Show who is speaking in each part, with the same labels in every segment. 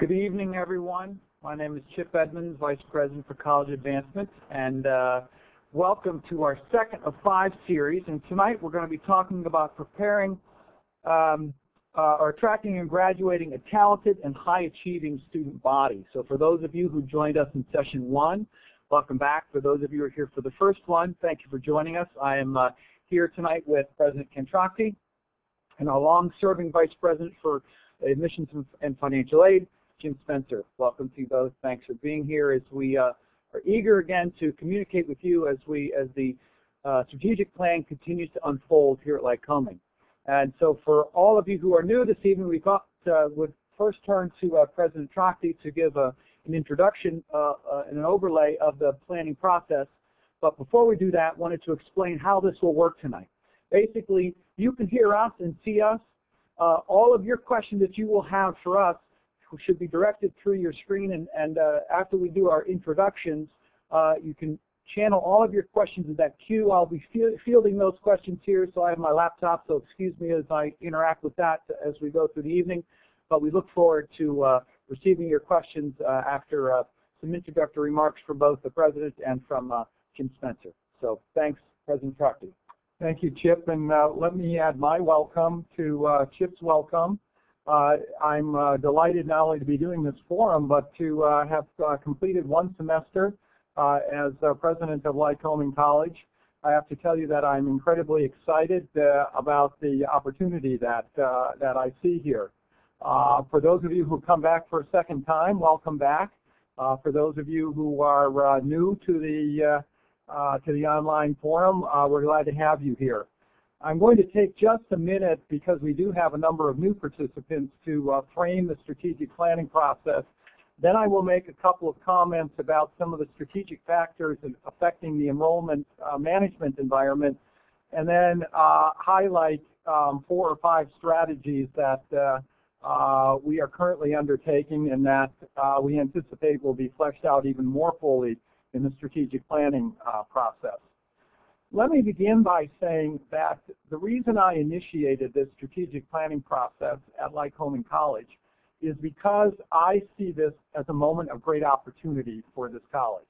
Speaker 1: Good evening, everyone. My name is Chip Edmonds, Vice President for College Advancement, and welcome to our second of 5 series. And tonight we're going to be talking about preparing or attracting and graduating a talented and high-achieving student body. So for those of you who joined us in session 1, welcome back. For those of you who are here for the first one, thank you for joining us. I am here tonight with President Ken Trachty and our long-serving Vice President for Admissions and Financial Aid, Jim Spencer. Welcome to you both. Thanks for being here as we are eager again to communicate with you as the strategic plan continues to unfold here at Lycoming. And so for all of you who are new this evening, we would first turn to President Trachty to give an introduction and an overlay of the planning process. But before we do that, I wanted to explain how this will work tonight. Basically, you can hear us and see us. All of your questions that you will have for us should be directed through your screen, and after we do our introductions, you can channel all of your questions in that queue. I'll be fielding those questions here, so I have my laptop, so excuse me as I interact with that as we go through the evening. But we look forward to receiving your questions after some introductory remarks from both the President and from Jim Spencer. So thanks, President Trachty.
Speaker 2: Thank you, Chip, and let me add my welcome to Chip's welcome. I'm delighted not only to be doing this forum, but to have completed one semester as president of Lycoming College. I have to tell you that I'm incredibly excited about the opportunity that I see here. For those of you who come back for a second time, welcome back. For those of you who are new to the online forum, we're glad to have you here. I'm going to take just a minute, because we do have a number of new participants, to frame the strategic planning process. Then I will make a couple of comments about some of the strategic factors affecting the enrollment management environment, and then highlight 4 or 5 strategies that we are currently undertaking and that we anticipate will be fleshed out even more fully in the strategic planning process. Let me begin by saying that the reason I initiated this strategic planning process at Lycoming College is because I see this as a moment of great opportunity for this college.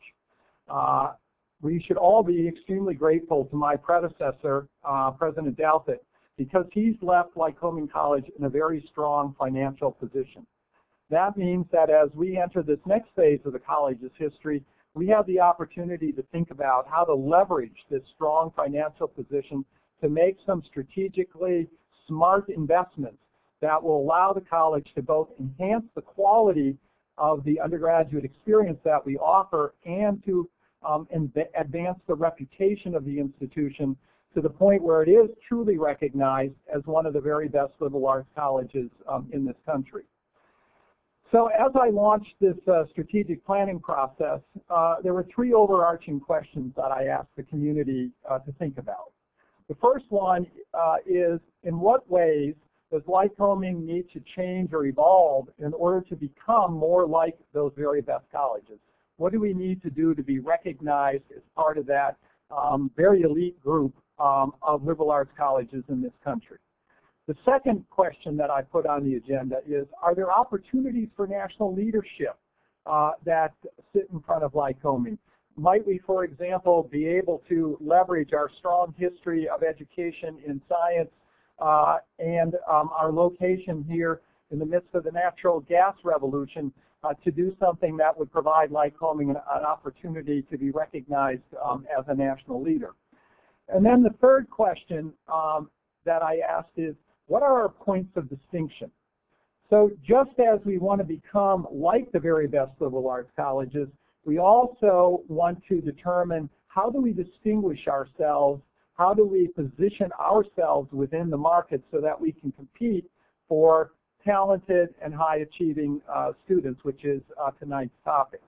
Speaker 2: We should all be extremely grateful to my predecessor, President Douthit, because he's left Lycoming College in a very strong financial position. That means that as we enter this next phase of the college's history, we have the opportunity to think about how to leverage this strong financial position to make some strategically smart investments that will allow the college to both enhance the quality of the undergraduate experience that we offer and to advance the reputation of the institution to the point where it is truly recognized as one of the very best liberal arts colleges in this country. So as I launched this strategic planning process, there were 3 overarching questions that I asked the community to think about. The first one is, in what ways does Lycoming need to change or evolve in order to become more like those very best colleges? What do we need to do to be recognized as part of that very elite group of liberal arts colleges in this country? The second question that I put on the agenda is, are there opportunities for national leadership that sit in front of Lycoming? Might we, for example, be able to leverage our strong history of education in science and our location here in the midst of the natural gas revolution to do something that would provide Lycoming an opportunity to be recognized as a national leader? And then the third question that I asked is, what are our points of distinction? So just as we want to become like the very best liberal arts colleges, we also want to determine, how do we distinguish ourselves, how do we position ourselves within the market so that we can compete for talented and high-achieving students, which is tonight's topic.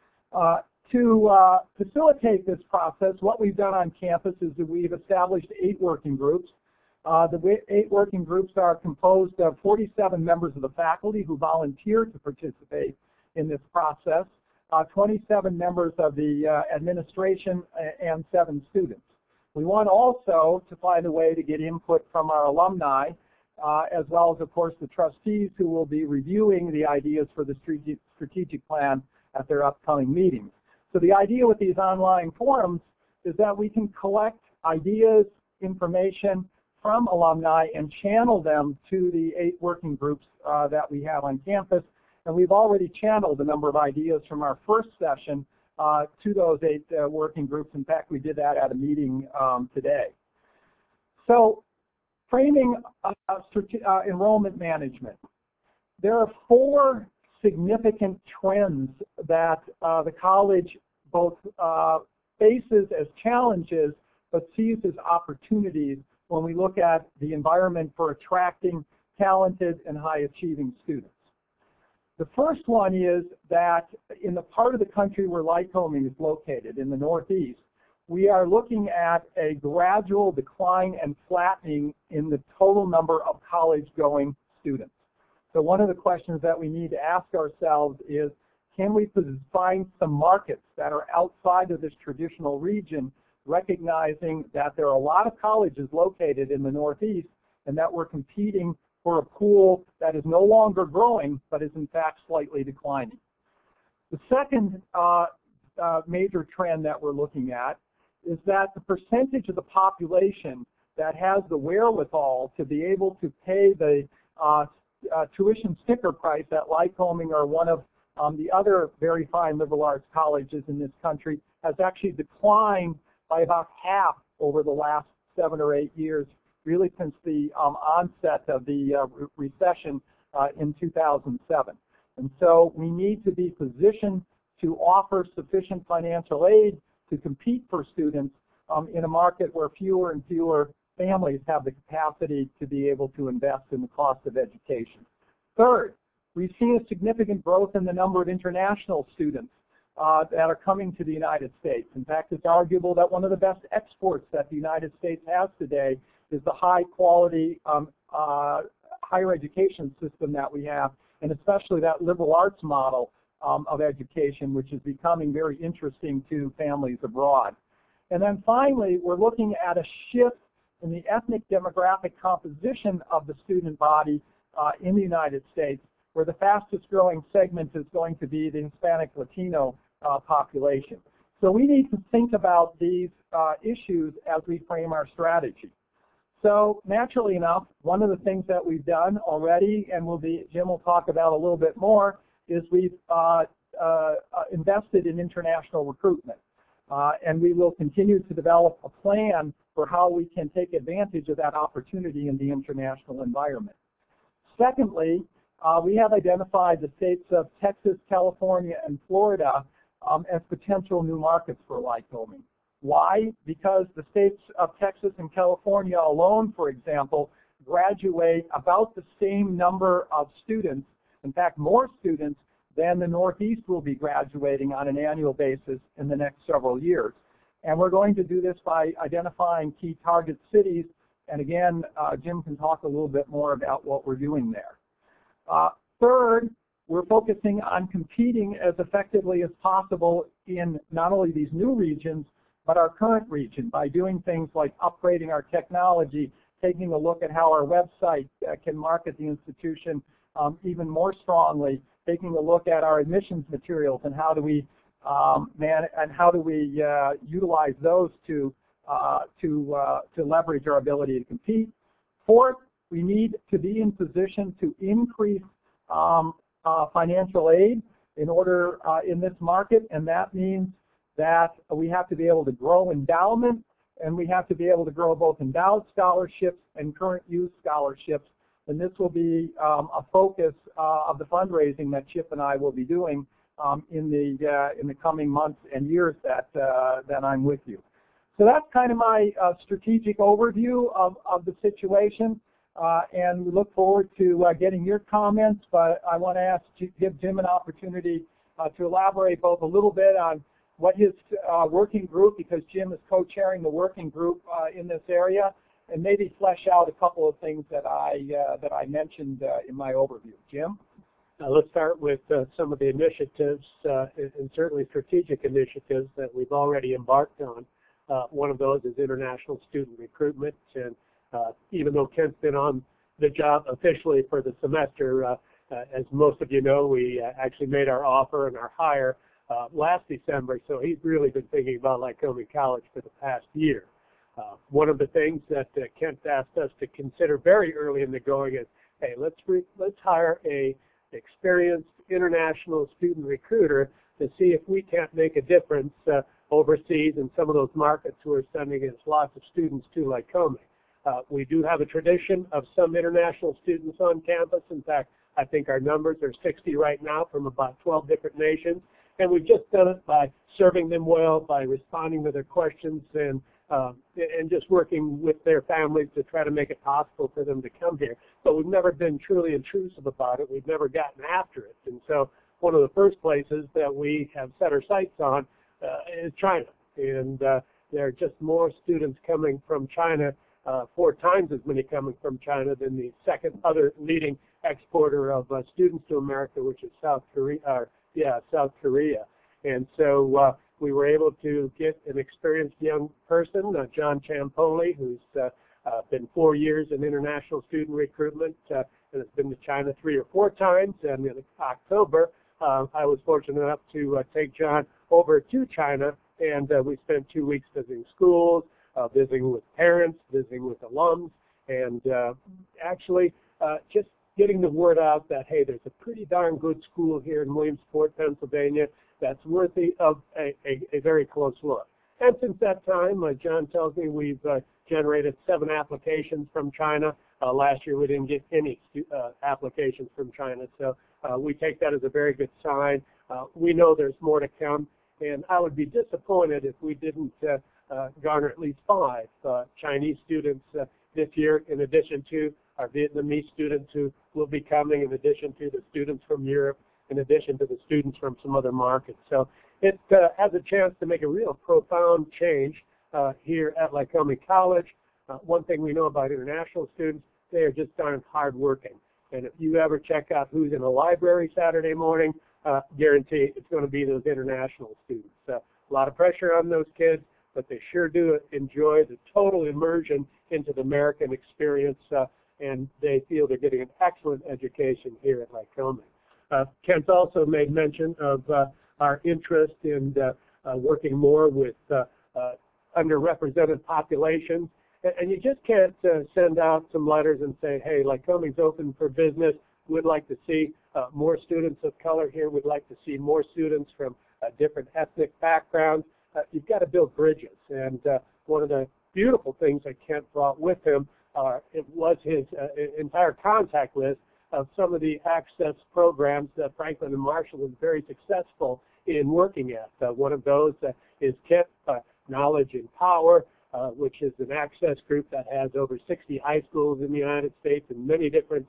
Speaker 2: To facilitate this process, what we've done on campus is that we've established 8 working groups. The 8 working groups are composed of 47 members of the faculty who volunteer to participate in this process, 27 members of the administration, and 7 students. We want also to find a way to get input from our alumni as well as, of course, the trustees who will be reviewing the ideas for the strategic plan at their upcoming meetings. So the idea with these online forums is that we can collect ideas, information from alumni and channel them to the 8 working groups that we have on campus. And we've already channeled a number of ideas from our first session to those 8 working groups. In fact, we did that at a meeting today. So framing enrollment management. There are 4 significant trends that the college both faces as challenges but sees as opportunities when we look at the environment for attracting talented and high-achieving students. The first one is that in the part of the country where Lycoming is located, in the Northeast, we are looking at a gradual decline and flattening in the total number of college-going students. So one of the questions that we need to ask ourselves is, can we find some markets that are outside of this traditional region, recognizing that there are a lot of colleges located in the Northeast and that we're competing for a pool that is no longer growing but is in fact slightly declining. The second major trend that we're looking at is that the percentage of the population that has the wherewithal to be able to pay the tuition sticker price at Lycoming or one of the other very fine liberal arts colleges in this country has actually declined by about half over the last 7 or 8 years, really since the onset of the recession in 2007. And so we need to be positioned to offer sufficient financial aid to compete for students in a market where fewer and fewer families have the capacity to be able to invest in the cost of education. Third, we've seen a significant growth in the number of international students that are coming to the United States. In fact, it's arguable that one of the best exports that the United States has today is the high-quality higher education system that we have, and especially that liberal arts model of education, which is becoming very interesting to families abroad. And then finally, we're looking at a shift in the ethnic demographic composition of the student body in the United States, where the fastest growing segment is going to be the Hispanic Latino population. So we need to think about these issues as we frame our strategy. So naturally enough, one of the things that we've done already, and Jim will talk about a little bit more, is we've invested in international recruitment. And we will continue to develop a plan for how we can take advantage of that opportunity in the international environment. Secondly, we have identified the states of Texas, California, and Florida as potential new markets for Lycoming. Why? Because the states of Texas and California alone, for example, graduate about the same number of students, in fact more students, than the Northeast will be graduating on an annual basis in the next several years. And we're going to do this by identifying key target cities, and again, Jim can talk a little bit more about what we're doing there. Third, we're focusing on competing as effectively as possible in not only these new regions, but our current region by doing things like upgrading our technology, taking a look at how our website can market the institution even more strongly, taking a look at our admissions materials and how do we utilize those to leverage our ability to compete. Fourth, we need to be in position to increase financial aid in order in this market, and that means that we have to be able to grow endowment, and we have to be able to grow both endowed scholarships and current use scholarships. And this will be a focus of the fundraising that Chip and I will be doing in the coming months and years that I'm with you. So that's kind of my strategic overview of the situation, and we look forward to getting your comments. But I want to give Jim an opportunity to elaborate both a little bit on what his working group, because Jim is co-chairing the working group in this area, and maybe flesh out a couple of things that I mentioned in my overview. Jim?
Speaker 3: Let's start with some of the initiatives and certainly strategic initiatives that we've already embarked on. One of those is international student recruitment, and even though Kent's been on the job officially for the semester. As most of you know, we actually made our offer and our hire last December, so he's really been thinking about Lycoming College for the past year. One of the things that Kent asked us to consider very early in the going is, hey, let's hire a experienced international student recruiter to see if we can't make a difference overseas in some of those markets who are sending us lots of students to Lycoming. We do have a tradition of some international students on campus. In fact, I think our numbers are 60 right now from about 12 different nations. And we've just done it by serving them well, by responding to their questions, and just working with their families to try to make it possible for them to come here. But we've never been truly intrusive about it. We've never gotten after it. And so one of the first places that we have set our sights on is China. And there are just more students coming from China, 4 times as many coming from China than the second other leading exporter of students to America, which is South Korea. And so we were able to get an experienced young person, John Champoli, who's been 4 years in international student recruitment and has been to China 3 or 4 times. And in October, I was fortunate enough to take John over to China, and we spent 2 weeks visiting schools, visiting with parents, visiting with alums, and actually just getting the word out that, hey, there's a pretty darn good school here in Williamsport, Pennsylvania, that's worthy of a very close look. And since that time, John tells me we've generated 7 applications from China. Last year we didn't get any applications from China, so we take that as a very good sign. We know there's more to come, and I would be disappointed if we didn't garner at least 5 Chinese students this year, in addition to our Vietnamese students who will be coming, in addition to the students from Europe, in addition to the students from some other markets. So it has a chance to make a real profound change here at Lycoming College. One thing we know about international students, they are just darn hardworking. And if you ever check out who's in a library Saturday morning, guarantee it's going to be those international students. A lot of pressure on those kids, but they sure do enjoy the total immersion into the American experience, and they feel they're getting an excellent education here at Lycoming. Kent also made mention of our interest in working more with underrepresented populations. And you just can't send out some letters and say, hey, Lycoming's open for business. We'd like to see more students of color here. We'd like to see more students from different ethnic backgrounds. You've got to build bridges. And one of the beautiful things that Kent brought with him it was his entire contact list of some of the access programs that Franklin and Marshall was very successful in working at. One of those is KIPP, Knowledge and Power, which is an access group that has over 60 high schools in the United States and many different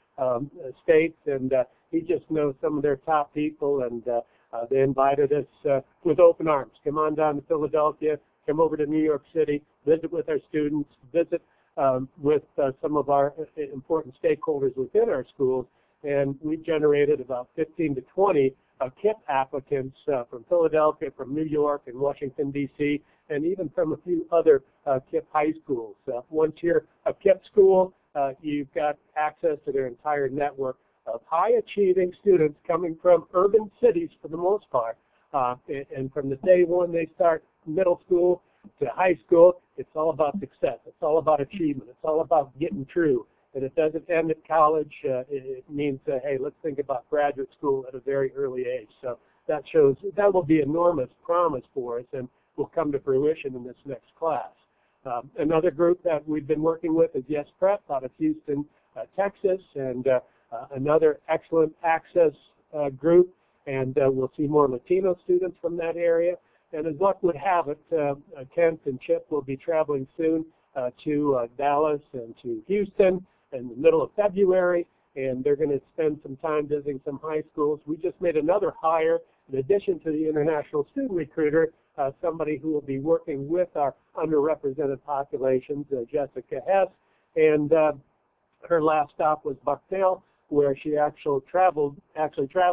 Speaker 3: states, and he just knows some of their top people, and they invited us with open arms. Come on down to Philadelphia, come over to New York City, visit with our students, visit with some of our important stakeholders within our schools, and we generated about 15 to 20 KIPP applicants from Philadelphia, from New York and Washington, D.C., and even from a few other KIPP high schools. Once you're a KIPP school, you've got access to their entire network of high-achieving students coming from urban cities for the most part. And from the day one they start middle school to high school, it's all about success. It's all about achievement. It's all about getting through. And it doesn't end at college. It means, hey, let's think about graduate school at a very early age. So that shows that will be enormous promise for us and will come to fruition in this next class. Another group that we've been working with is Yes Prep out of Houston, Texas, and another excellent access group. And we'll see more Latino students from that area. And as luck would have it, Kent and Chip will be traveling soon to Dallas and to Houston in the middle of February, and they're going to spend some time visiting some high schools. We just made another hire, in addition to the international student recruiter, somebody who will be working with our underrepresented populations, Jessica Hess, and her last stop was Bucktail, where she actually traveled at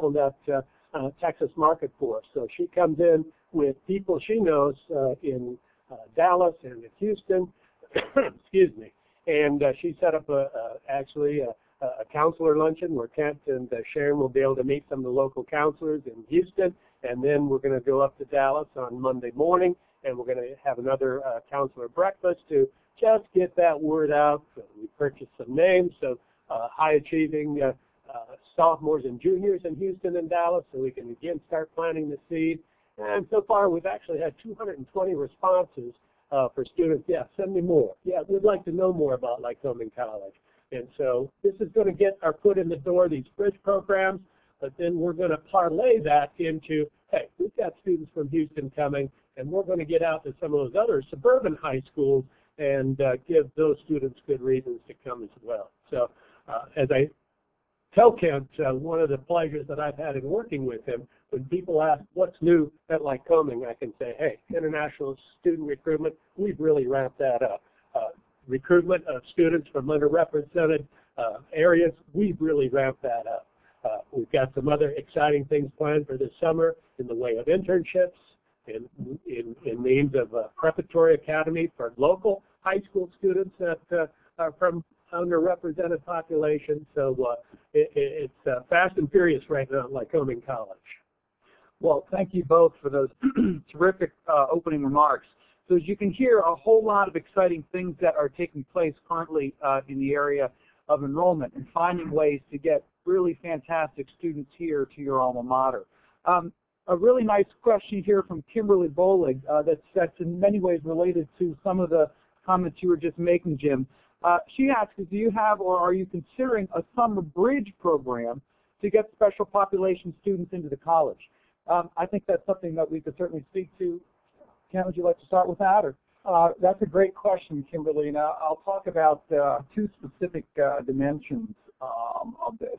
Speaker 3: Texas Market for us. So she comes in with people she knows in Dallas and in Houston, excuse me, and she set up actually a counselor luncheon where Kent and Sharon will be able to meet some of the local counselors in Houston, and then we're going to go up to Dallas on Monday morning, and we're going to have another counselor breakfast to just get that word out. So we purchased some names, so high-achieving sophomores and juniors in Houston and Dallas, so we can again start planting the seed. And so far, we've actually had 220 responses for students. Yeah, send me more. Yeah, we'd like to know more about Lycoming College. And so this is going to get our foot in the door, these bridge programs, but then we're going to parlay that into, hey, we've got students from Houston coming, and we're going to get out to some of those other suburban high schools and give those students good reasons to come as well. So as I tell Kent, one of the pleasures that I've had in working with him, when people ask what's new at Lycoming, I can say, hey, international student recruitment, we've really ramped that up. Recruitment of students from underrepresented areas, we've really ramped that up. We've got some other exciting things planned for this summer in the way of internships, in means of a preparatory academy for local high school students that are from underrepresented populations. So it's fast and furious right now at Lycoming College.
Speaker 1: Well, thank you both for those terrific opening remarks. So as you can hear, a whole lot of exciting things that are taking place currently in the area of enrollment and finding ways to get really fantastic students here to your alma mater. A really nice question here from Kimberly Bolig that's in many ways related to some of the comments you were just making, Jim. She asks, do you have or are you considering a summer bridge program to get special population students into the college? I think that's something that we could certainly speak to. Ken, would you like to start with that? Or?
Speaker 2: That's a great question, Kimberly. Now, I'll talk about two specific dimensions of this.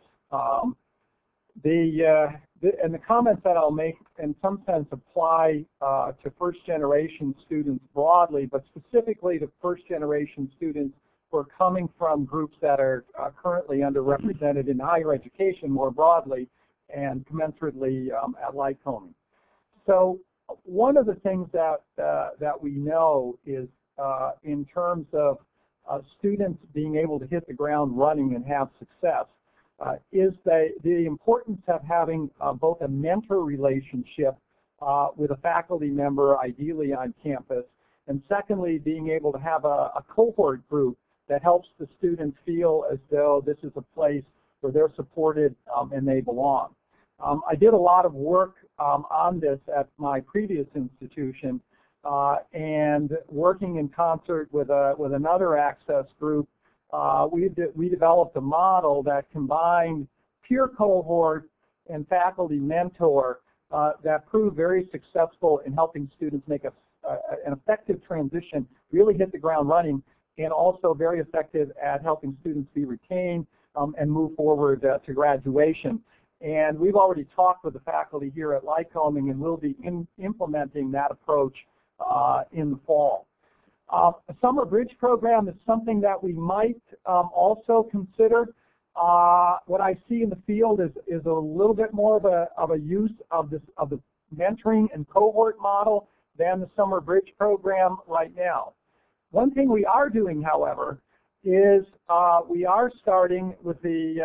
Speaker 2: And the comments that I'll make in some sense apply to first-generation students broadly, but specifically to first-generation students who are coming from groups that are currently underrepresented in higher education more broadly and commensurately at Lycoming. So one of the things that we know is in terms of students being able to hit the ground running and have success is the importance of having both a mentor relationship with a faculty member, ideally on campus, and secondly, being able to have a cohort group that helps the students feel as though this is a place where they're supported and they belong. I did a lot of work on this at my previous institution, and working in concert with another access group, we developed a model that combined peer cohort and faculty mentor that proved very successful in helping students make an effective transition, really hit the ground running, and also very effective at helping students be retained and move forward to graduation. And we've already talked with the faculty here at Lycoming, and we'll be implementing that approach in the fall. A summer bridge program is something that we might also consider. What I see in the field is a little bit more of a use of the mentoring and cohort model than the summer bridge program right now. One thing we are doing, however, is we are starting with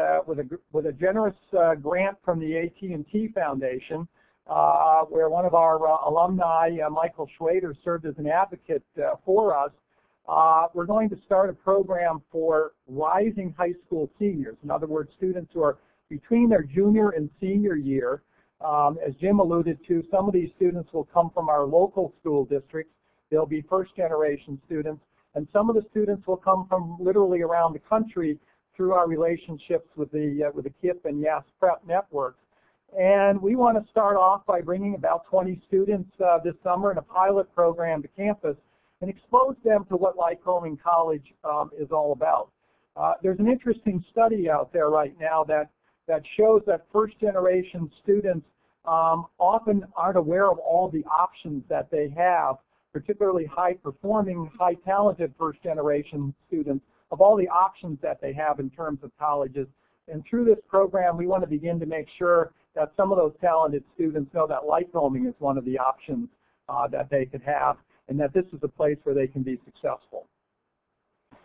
Speaker 2: a generous grant from the AT&T Foundation, where one of our alumni, Michael Schwader, served as an advocate for us. We're going to start a program for rising high school seniors. In other words, students who are between their junior and senior year. As Jim alluded to, some of these students will come from our local school districts. They'll be first-generation students. And some of the students will come from literally around the country through our relationships with the KIPP and YAS Prep networks. And we want to start off by bringing about 20 students this summer in a pilot program to campus and expose them to what Lycoming College is all about. There's an interesting study out there right now that shows that first-generation students often aren't aware of all the options that they have, particularly high-performing, high-talented first-generation students, of all the options that they have in terms of colleges. And through this program, we want to begin to make sure that some of those talented students know that Lycoming is one of the options that they could have, and that this is a place where they can be successful.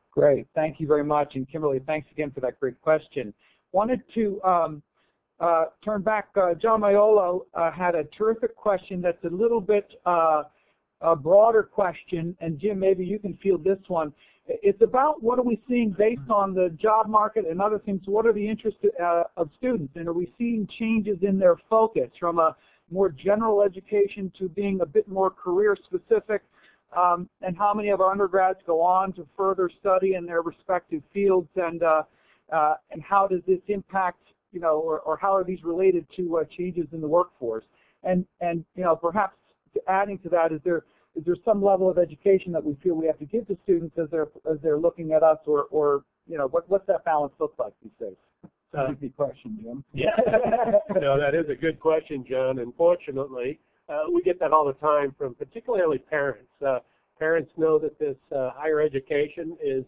Speaker 1: Great. Thank you very much. And Kimberly, thanks again for that great question. Wanted to turn back. John Maiolo had a terrific question that's a little bit a broader question. And Jim, maybe you can field this one. It's about what are we seeing based on the job market and other things. What are the interests of students? And are we seeing changes in their focus from a more general education to being a bit more career specific? And how many of our undergrads go on to further study in their respective fields, and how does this impact, or how are these related to changes in the workforce? And perhaps adding to that, is there some level of education that we feel we have to give to students as they're looking at us, or what's that balance look like these days? That's a good question, Jim.
Speaker 3: Yeah, no, that is a good question, John. Unfortunately, we get that all the time from particularly parents. Parents know that this higher education is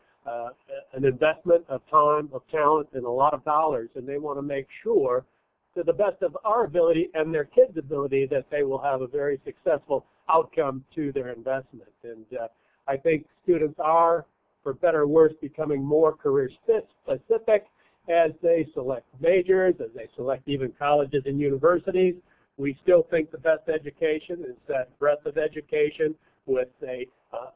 Speaker 3: an investment of time, of talent, and a lot of dollars, and they want to make sure, to the best of our ability and their kids' ability, that they will have a very successful outcome to their investment. And I think students are, for better or worse, becoming more career specific as they select majors, as they select even colleges and universities. We still think the best education is that breadth of education with a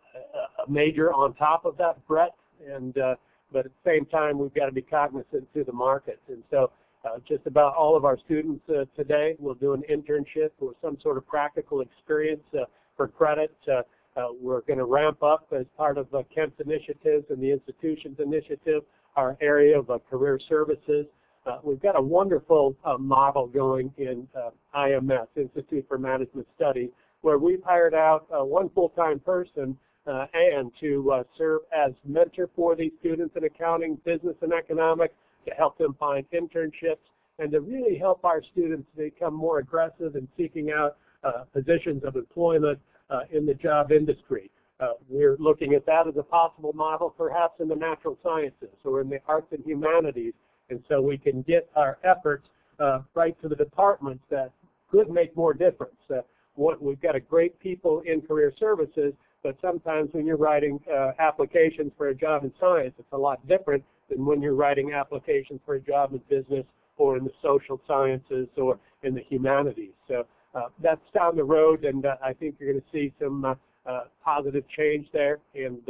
Speaker 3: major on top of that breadth, and but at the same time we've got to be cognizant to the market. And so just about all of our students today will do an internship or some sort of practical experience for credit. We're going to ramp up as part of Kent's initiatives and the institution's initiative our area of career services. We've got a wonderful model going in IMS, Institute for Management Studies, where we've hired out one full-time person and to serve as mentor for these students in accounting, business, and economics, to help them find internships and to really help our students become more aggressive in seeking out positions of employment in the job industry. We're looking at that as a possible model perhaps in the natural sciences or in the arts and humanities, and so we can get our efforts right to the departments that could make more difference. We've got a great people in career services, but sometimes when you're writing applications for a job in science, it's a lot different than when you're writing applications for a job in business or in the social sciences or in the humanities. So that's down the road, and I think you're going to see some positive change there, and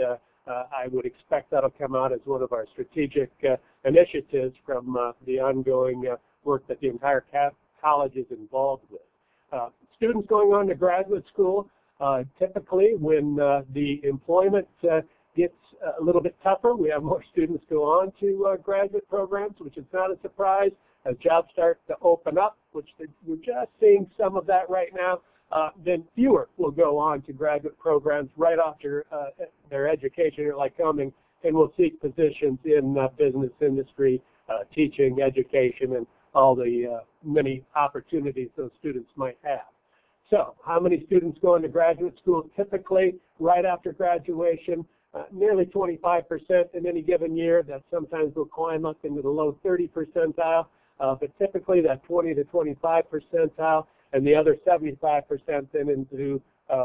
Speaker 3: I would expect that'll come out as one of our strategic initiatives from the ongoing work that the entire college is involved with. Students going on to graduate school, typically when the employment gets a little bit tougher, we have more students go on to graduate programs, which is not a surprise. As jobs start to open up, which we're just seeing some of that right now, then fewer will go on to graduate programs right after their education at Lycoming, and will seek positions in business industry, teaching, education, and all the many opportunities those students might have. So how many students go into graduate school? Typically, right after graduation, nearly 25% in any given year. That sometimes will climb up into the low 30 percentile, but typically that 20 to 25 percentile, and the other 75% then into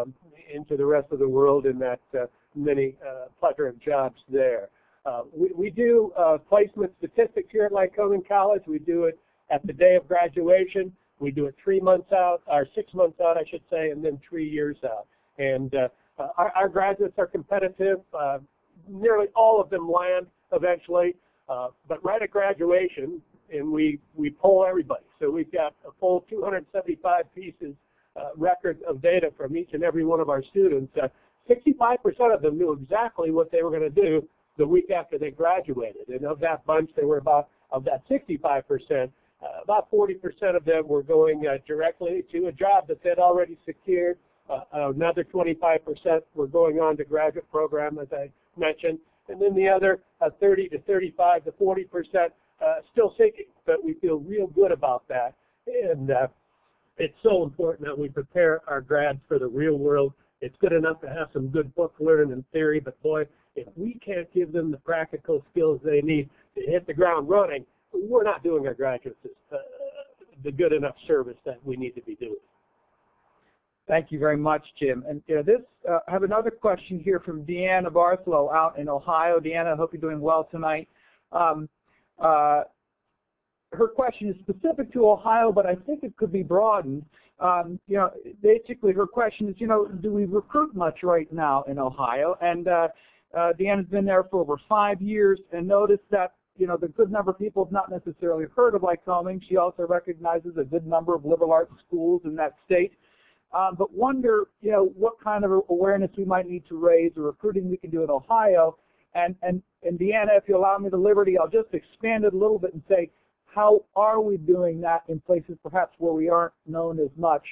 Speaker 3: the rest of the world in that many plethora of jobs there. We do placement statistics here at Lycoming College. We do it at the day of graduation. We do it 3 months out, or 6 months out, I should say, and then 3 years out. And our graduates are competitive. Nearly all of them land eventually, but right at graduation, and we poll everybody. So we've got a full 275 pieces, records of data from each and every one of our students. 65% of them knew exactly what they were going to do the week after they graduated. And of that bunch, they were of that 65%, about 40% of them were going directly to a job that they'd already secured. Another 25% were going on to graduate program, as I mentioned. And then the other 30 to 35 to 40% still seeking, but we feel real good about that. And it's so important that we prepare our grads for the real world. It's good enough to have some good book learning and theory, but boy, if we can't give them the practical skills they need to hit the ground running, we're not doing our graduates the good enough service that we need to be doing.
Speaker 1: Thank you very much, Jim. And this, I have another question here from Deanna Bartholow out in Ohio. Deanna, I hope you're doing well tonight. Her question is specific to Ohio, but I think it could be broadened. Basically her question is, do we recruit much right now in Ohio? And Deanna's been there for over 5 years and noticed that, the good number of people have not necessarily heard of Lycoming. She also recognizes a good number of liberal arts schools in that state. But wonder, what kind of awareness we might need to raise or recruiting we can do in Ohio. And Deanna, if you allow me the liberty, I'll just expand it a little bit and say, how are we doing that in places perhaps where we aren't known as much?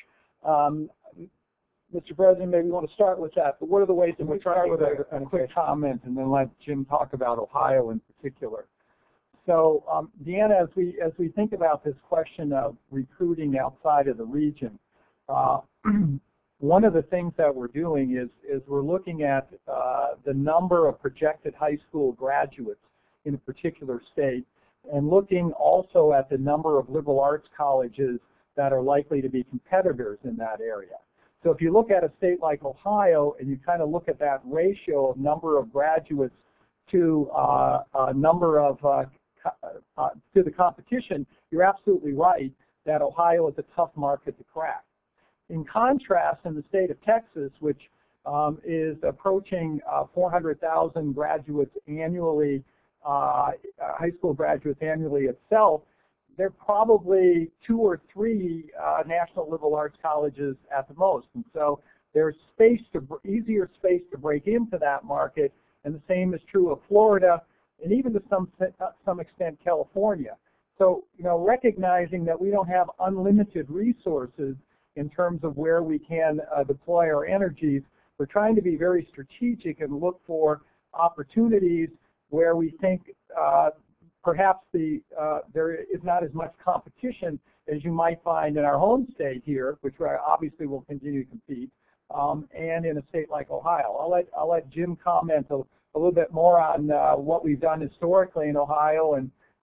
Speaker 1: Mr. President, maybe you want to start with that, but what are the ways that we're trying with
Speaker 2: a quick comment and then let Jim talk about Ohio in particular. So, Deanna, as we think about this question of recruiting outside of the region, one of the things that we're doing is we're looking at the number of projected high school graduates in a particular state and looking also at the number of liberal arts colleges that are likely to be competitors in that area. So if you look at a state like Ohio and you kind of look at that ratio of number of graduates to number of to the competition, you're absolutely right that Ohio is a tough market to crack. In contrast, in the state of Texas, which is approaching 400,000 graduates annually, high school graduates annually itself, there are probably 2 or 3 national liberal arts colleges at the most. And so there's easier space to break into that market, and the same is true of Florida and even to some extent California. So, recognizing that we don't have unlimited resources in terms of where we can deploy our energies, we're trying to be very strategic and look for opportunities where we think perhaps there is not as much competition as you might find in our home state here, which obviously will continue to compete, and in a state like Ohio. I'll let Jim comment a little bit more on what we've done historically in Ohio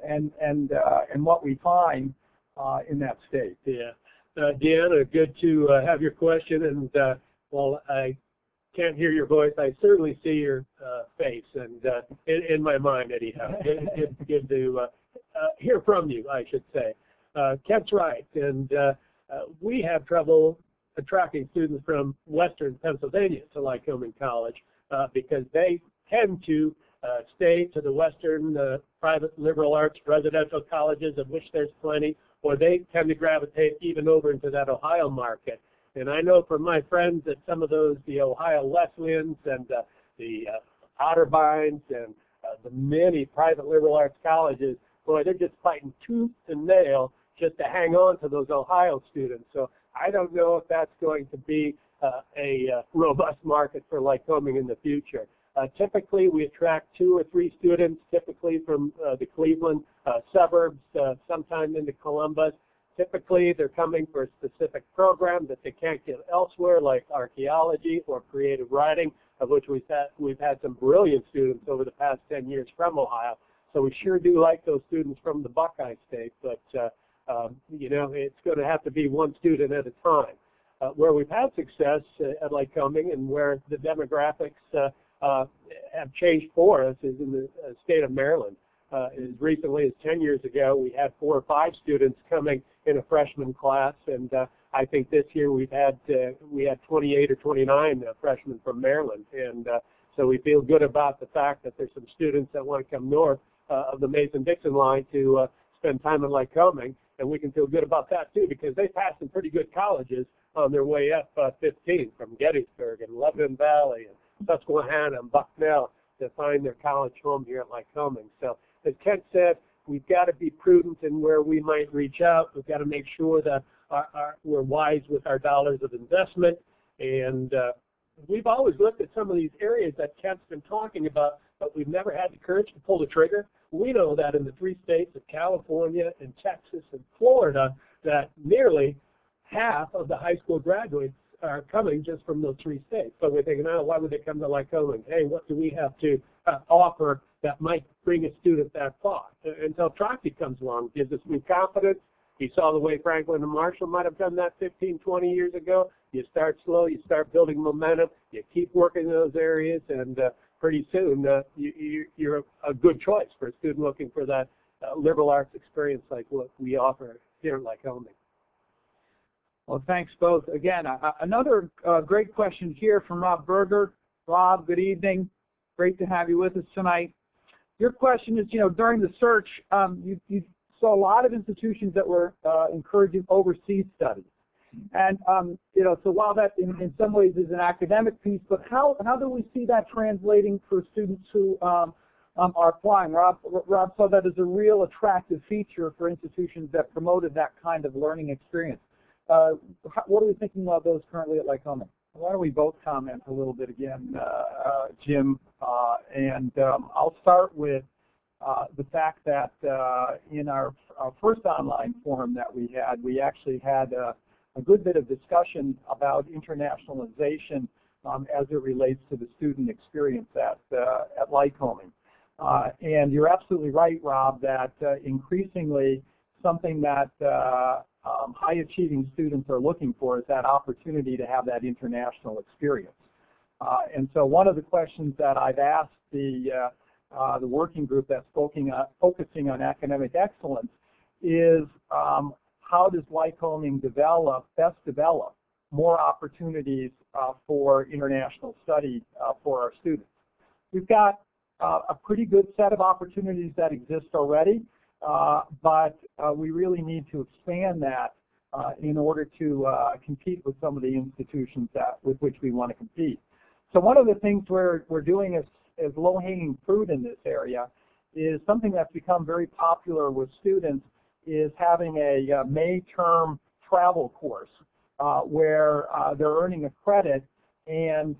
Speaker 2: and what we find in that state.
Speaker 3: Yeah. Deanna, good to have your question, and while I can't hear your voice, I certainly see your face, and in my mind, anyhow. Good to hear from you, I should say. Kent's right, and we have trouble attracting students from Western Pennsylvania to Lycoming College because they tend to stay to the Western private liberal arts residential colleges, of which there's plenty, or they tend to gravitate even over into that Ohio market. And I know from my friends that some of those, the Ohio Wesleyans and the Otterbeins and the many private liberal arts colleges, boy, they're just fighting tooth and nail just to hang on to those Ohio students. So I don't know if that's going to be a robust market for Lycoming in the future. Typically, we attract 2 or 3 students, typically from the Cleveland suburbs, sometime into Columbus. Typically, they're coming for a specific program that they can't get elsewhere, like archaeology or creative writing, of which we've had some brilliant students over the past 10 years from Ohio. So we sure do like those students from the Buckeye State, but it's going to have to be one student at a time. Where we've had success at Lycoming and where the demographics have changed for us is in the state of Maryland. As recently as 10 years ago, we had 4 or 5 students coming in a freshman class, and I think this year we had 28 or 29 freshmen from Maryland, and so we feel good about the fact that there's some students that want to come north of the Mason-Dixon line to spend time in Lycoming, and we can feel good about that too because they passed some pretty good colleges on their way up 15 from Gettysburg and Lebanon Valley and Susquehanna and Bucknell to find their college home here at Lycoming. So as Kent said, we've got to be prudent in where we might reach out. We've got to make sure that we're wise with our dollars of investment. And we've always looked at some of these areas that Kent's been talking about, but we've never had the courage to pull the trigger. We know that in the 3 states of California and Texas and Florida, that nearly half of the high school graduates are coming just from those 3 states. So we're thinking, why would they come to Lycoming? Hey, what do we have to offer that might bring a student that far? Until Trotsky comes along, gives us new confidence. You saw the way Franklin and Marshall might have done that 15, 20 years ago. You start slow, you start building momentum, you keep working in those areas, and pretty soon you're a good choice for a student looking for that liberal arts experience like what we offer here at Lycoming.
Speaker 1: Well, thanks both. Again, another great question here from Rob Berger. Rob, good evening. Great to have you with us tonight. Your question is, during the search, you saw a lot of institutions that were encouraging overseas studies. And, so while that in some ways is an academic piece, but how do we see that translating for students who are applying? Rob saw that as a real attractive feature for institutions that promoted that kind of learning experience. What are we thinking about those currently at Lycoming?
Speaker 2: Why don't we both comment a little bit again, Jim? I'll start with the fact that in our first online forum that we actually had a good bit of discussion about internationalization as it relates to the student experience at Lycoming. And you're absolutely right, Rob, that increasingly something that high-achieving students are looking for is that opportunity to have that international experience. And so one of the questions that I've asked the working group that's focusing on academic excellence is how does Lycoming best develop more opportunities for international study for our students? We've got a pretty good set of opportunities that exist already, but we really need to expand that in order to compete with some of the institutions with which we want to compete. So one of the things we're doing as low-hanging fruit in this area is something that's become very popular with students is having a May term travel course where they're earning a credit, and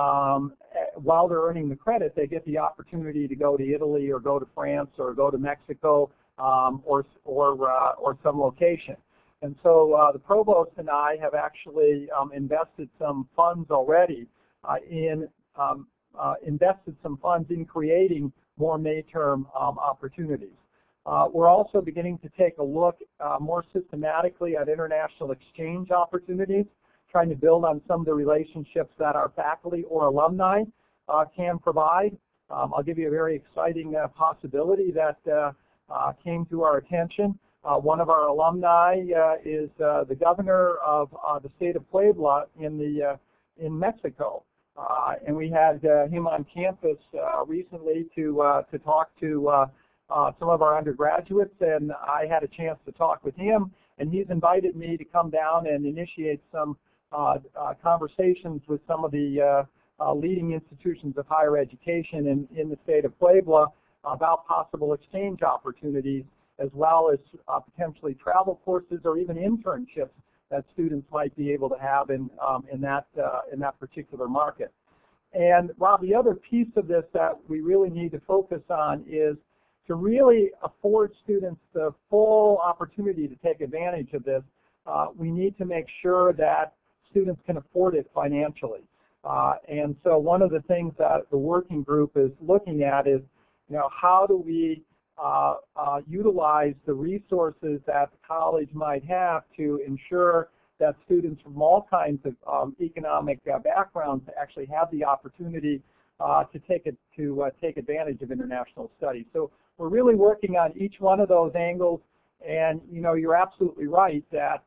Speaker 2: while they're earning the credit, they get the opportunity to go to Italy or go to France or go to Mexico or some location. And so the provost and I have actually invested some funds already in creating more May term opportunities. We're also beginning to take a look more systematically at international exchange opportunities, trying to build on some of the relationships that our faculty or alumni can provide. I'll give you a very exciting possibility that came to our attention. One of our alumni is the governor of the state of Puebla in Mexico. And we had him on campus recently to talk to some of our undergraduates, and I had a chance to talk with him, and he's invited me to come down and initiate some conversations with some of the leading institutions of higher education in the state of Puebla about possible exchange opportunities, as well as potentially travel courses or even internships that students might be able to have in that particular market. And Rob, the other piece of this that we really need to focus on is to really afford students the full opportunity to take advantage of this. We need to make sure that students can afford it financially. And so one of the things that the working group is looking at is, how do we utilize the resources that the college might have to ensure that students from all kinds of economic backgrounds actually have the opportunity to take advantage of international studies. So we're really working on each one of those angles, and you're absolutely right that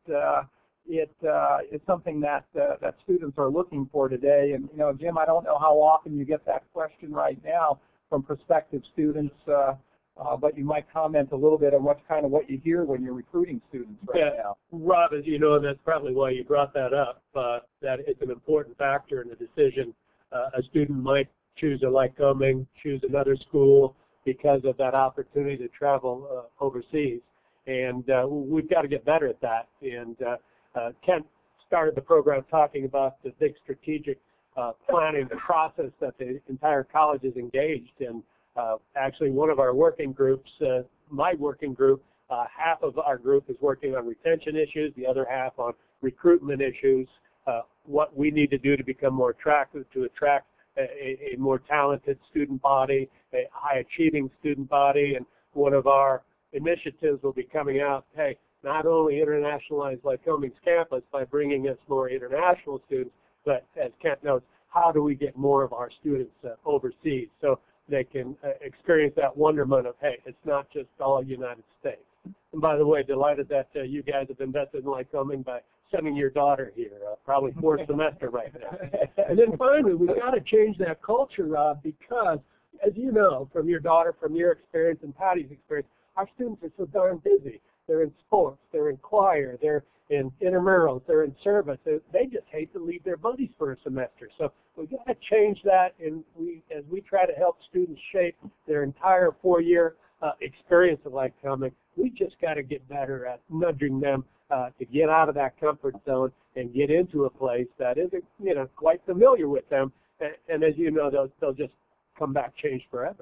Speaker 2: it's something that students are looking for today. And Jim, I don't know how often you get that question right now from prospective students, but you might comment a little bit on what you hear when you're recruiting students right now.
Speaker 3: Rob, as you know, and that's probably why you brought that up, that it's an important factor in the decision. A student might choose a Lycoming, choose another school because of that opportunity to travel overseas. And we've got to get better at that. And Kent started the program talking about the big strategic planning process that the entire college is engaged in. Actually, one of our working groups, my working group, half of our group is working on retention issues, the other half on recruitment issues, what we need to do to become more attractive, to attract a more talented student body, a high-achieving student body. And one of our initiatives will be coming out, hey, not only internationalize Lycoming's campus by bringing us more international students, but as Kent notes, how do we get more of our students overseas so they can experience that wonderment of, hey, it's not just all United States. And by the way, delighted that you guys have invested in Lycoming by sending your daughter here, probably fourth semester right now.
Speaker 4: And then finally, we've got to change that culture, Rob, because, as you know, from your daughter, from your experience and Patty's experience, our students are so darn busy. They're in sports, they're in choir, they're in intramurals, they're in service. They just hate to leave their buddies for a semester. So we've got to change that, and as we try to help students shape their entire four-year experience of Lycoming, we just got to get better at nudging them to get out of that comfort zone and get into a place that isn't, quite familiar with them. And as you know, they'll just come back changed forever.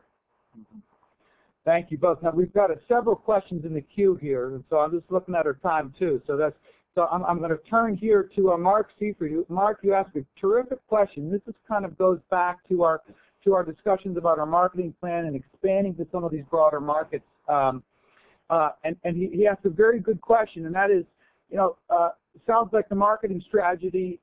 Speaker 1: Thank you both. Now we've got several questions in the queue here, and so I'm just looking at our time too. So I'm going to turn here to Mark Seifert. Mark, you asked a terrific question. This kind of goes back to our discussions about our marketing plan and expanding to some of these broader markets. And he asked a very good question, and that is, sounds like the marketing strategy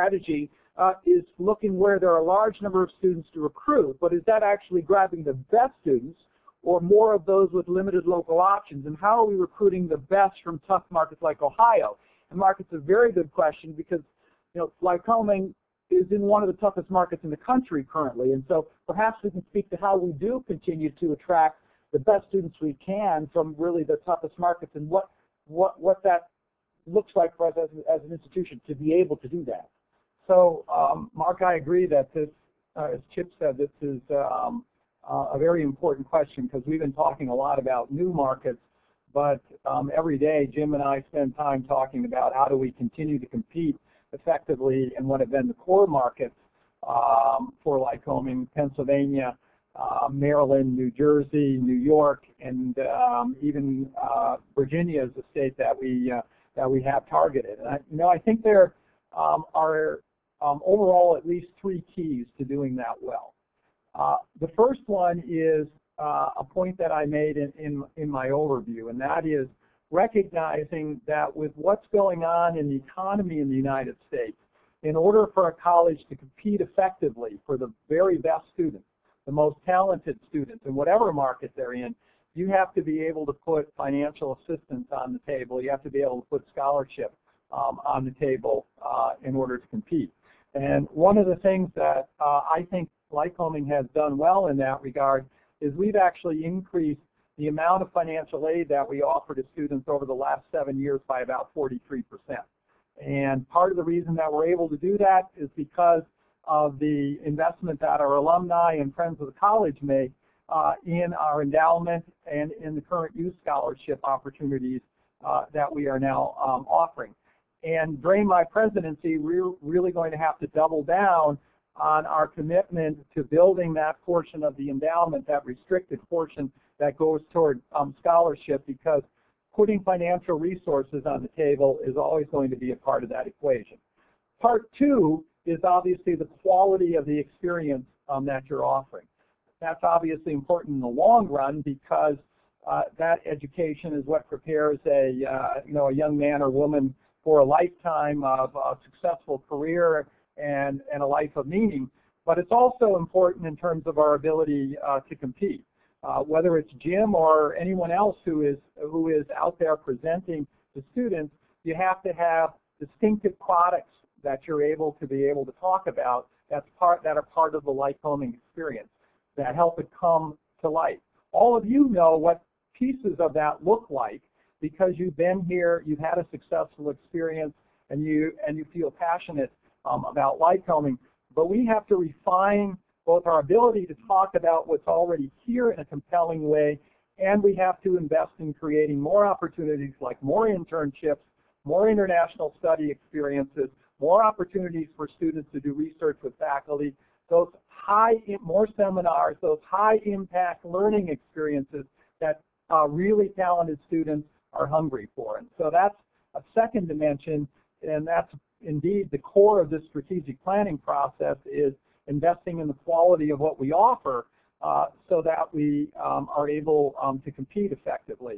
Speaker 1: is looking where there are a large number of students to recruit, but is that actually grabbing the best students or more of those with limited local options? And how are we recruiting the best from tough markets like Ohio? And Mark, it's a very good question because, Lycoming is in one of the toughest markets in the country currently, and so perhaps we can speak to how we do continue to attract the best students we can from really the toughest markets, and what that looks like for us as an institution to be able to do that.
Speaker 2: So, Mark, I agree that this, as Chip said, this is a very important question because we've been talking a lot about new markets, but every day Jim and I spend time talking about how do we continue to compete effectively in what have been the core markets for Lycoming, Pennsylvania, Maryland, New Jersey, New York, and even Virginia is a state that we have targeted. And I think there are overall at least three keys to doing that well. The first one is a point that I made in my overview, and that is recognizing that with what's going on in the economy in the United States, in order for a college to compete effectively for the very best students, the most talented students in whatever market they're in, you have to be able to put financial assistance on the table. You have to be able to put scholarship on the table in order to compete. And one of the things that I think Lycoming has done well in that regard is we've actually increased the amount of financial aid that we offer to students over the last 7 years by about 43%. And part of the reason that we're able to do that is because of the investment that our alumni and friends of the college make in our endowment and in the current youth scholarship opportunities that we are now offering. And during my presidency, we're really going to have to double down on our commitment to building that portion of the endowment, that restricted portion that goes toward scholarship, because putting financial resources on the table is always going to be a part of that equation. Part two is obviously the quality of the experience that you're offering. That's obviously important in the long run because that education is what prepares a young man or woman for a lifetime of a successful career and a life of meaning. But it's also important in terms of our ability to compete. Whether it's Jim or anyone else who is out there presenting to students, you have to have distinctive products that you're able to talk about that are part of the Lycoming experience that help it come to life. All of you know what pieces of that look like because you've been here, you've had a successful experience, and you feel passionate about Lycoming. But we have to refine both our ability to talk about what's already here in a compelling way, and we have to invest in creating more opportunities like more internships, more international study experiences, more opportunities for students to do research with faculty, more seminars, those high-impact learning experiences that really talented students are hungry for. And so that's a second dimension, and that's indeed the core of this strategic planning process, is investing in the quality of what we offer so that we are able to compete effectively.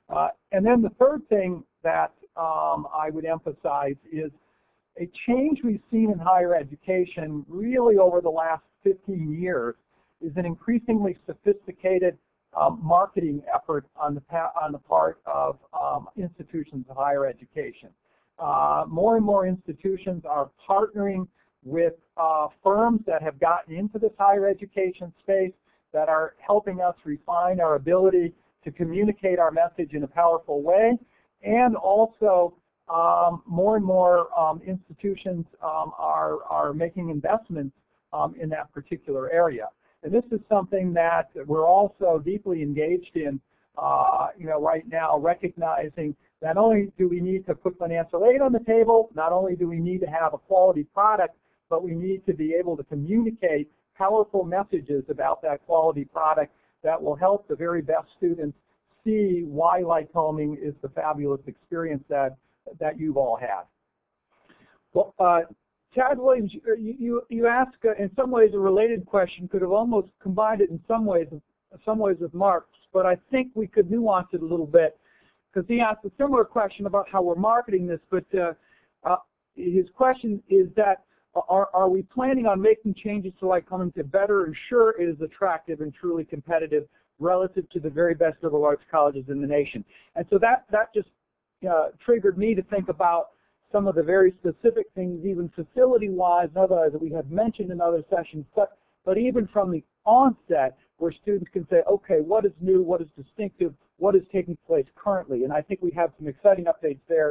Speaker 2: And then the third thing that I would emphasize is a change we've seen in higher education really over the last 15 years is an increasingly sophisticated marketing effort on the part of institutions of higher education. More and more institutions are partnering with firms that have gotten into this higher education space that are helping us refine our ability to communicate our message in a powerful way, and also more and more institutions are making investments in that particular area. And this is something that we're also deeply engaged in, right now, recognizing not only do we need to put financial aid on the table, not only do we need to have a quality product, but we need to be able to communicate powerful messages about that quality product that will help the very best students see why Lycoming is the fabulous experience that you've all had.
Speaker 1: Well, Chad Williams, you asked in some ways a related question, could have almost combined it in some ways with Mark's, but I think we could nuance it a little bit, because he asked a similar question about how we're marketing this, but his question is that are we planning on making changes to Lycoming to better ensure it is attractive and truly competitive relative to the very best liberal arts colleges in the nation? And so that just triggered me to think about some of the very specific things, even facility-wise and otherwise, that we have mentioned in other sessions, but even from the onset, where students can say, okay, what is new, what is distinctive, what is taking place currently? And I think we have some exciting updates there,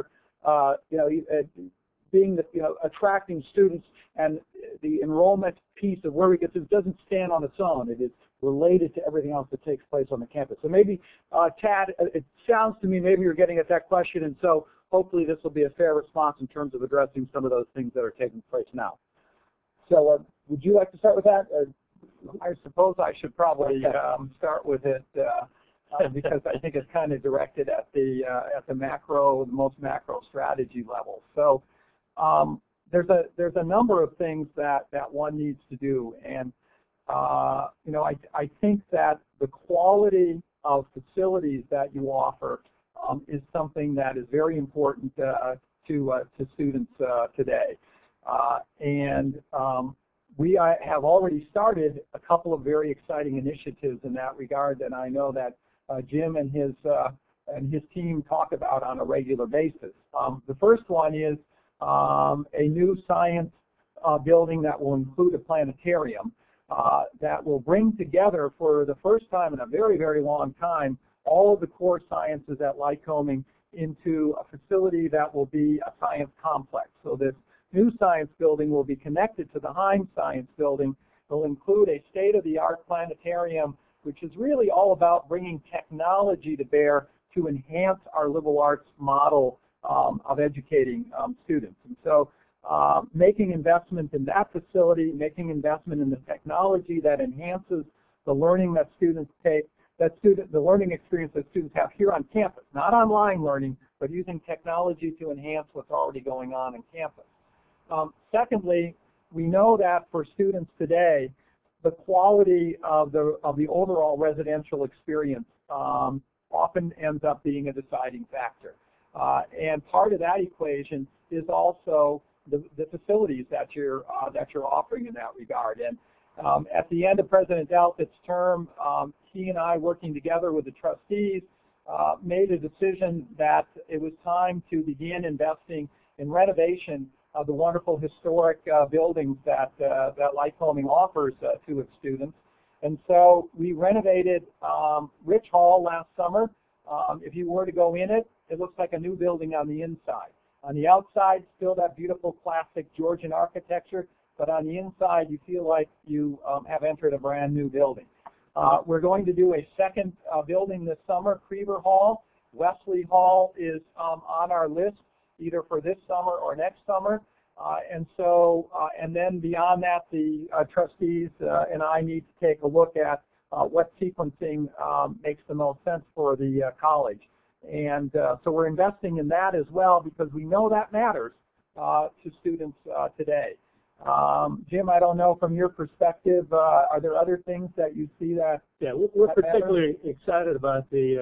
Speaker 1: being that, attracting students and the enrollment piece of where we get to doesn't stand on its own. It is related to everything else that takes place on the campus. So maybe, Tad, it sounds to me maybe you're getting at that question, and so hopefully this will be a fair response in terms of addressing some of those things that are taking place now. So would you like to start with that?
Speaker 2: I suppose I should probably start with it because I think it's kind of directed at the macro, the most macro strategy level. So there's a number of things that one needs to do, and I think that the quality of facilities that you offer is something that is very important to students today. We have already started a couple of very exciting initiatives in that regard that I know that Jim and his team talk about on a regular basis. The first one is a new science building that will include a planetarium that will bring together for the first time in a very, very long time all of the core sciences at Lycoming into a facility that will be a science complex. So this new science building will be connected to the Heim Science Building. It will include a state-of-the-art planetarium, which is really all about bringing technology to bear to enhance our liberal arts model of educating students. And so making investment in that facility, making investment in the technology that enhances the learning that students take, the learning experience that students have here on campus, not online learning, but using technology to enhance what's already going on campus. Secondly, we know that for students today, the quality of the overall residential experience often ends up being a deciding factor. And part of that equation is also the facilities that you're offering in that regard. And at the end of President Douthit's term, he and I, working together with the trustees, made a decision that it was time to begin investing in renovation of the wonderful historic buildings that Lycoming offers to its students. And so we renovated Rich Hall last summer. If you were to go in it, it looks like a new building on the inside. On the outside, still that beautiful classic Georgian architecture, but on the inside, you feel like you have entered a brand new building. We're going to do a second building this summer, Creever Hall. Wesley Hall is on our list, either for this summer or next summer. And then beyond that, the trustees and I need to take a look at what sequencing makes the most sense for the college. And so we're investing in that as well because we know that matters to students today. Jim, I don't know from your perspective, are there other things that you see that?
Speaker 3: Yeah, we're particularly excited about the